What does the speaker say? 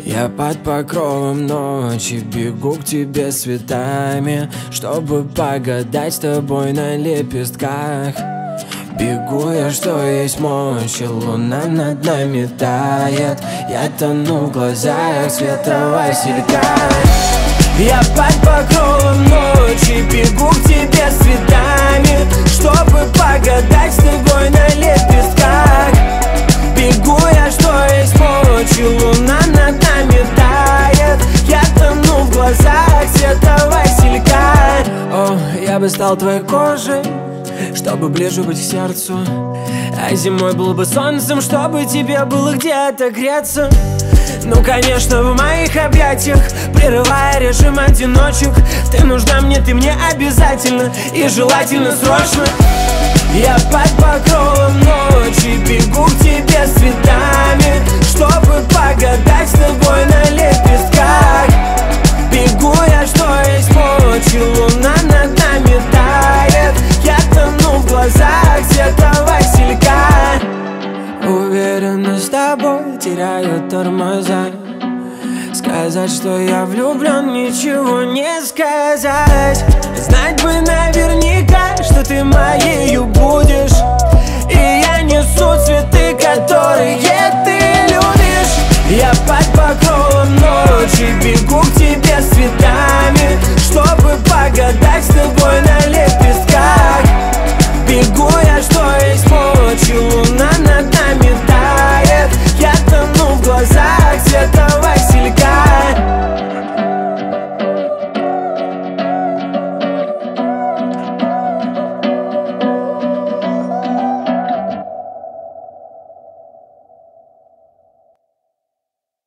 Я под покровом ночи бегу к тебе с цветами, чтобы погадать с тобой на лепестках. Бегу я, что есть мочи, луна над нами тает. Я тону в глазах света василька. Я под покровом ночи бегу к тебе с цветами, чтобы погадать с тобой на лепестках. Бегу я, что есть мочи, луна над нами тает. Я тону в глазах света василька. О, я бы стал твоей кожей, чтобы ближе быть к сердцу, а зимой был бы солнцем, чтобы тебе было где-то греться. Ну, конечно, в моих объятиях, прерывая режим одиночек, ты нужна мне, ты мне обязательно и желательно срочно. Я под покровом ночи бегу к тебе с цветами, чтобы погадать с тобой на лепестках. Бегу я, что есть мочи, луна над нами тает. Я тону в глазах света василька. Уверенно с тобой теряю тормоза. Сказать, что я влюблен, ничего не сказать. Знать бы наверняка, что ты моею будешь, и я несу цветы, которые ты любишь. Я под покровом ночи бегу к тебе с цветами, чтобы погадать с тобой на лепестках. Бегу я, что есть мочи, луна над нами тает. Я тону в глазах света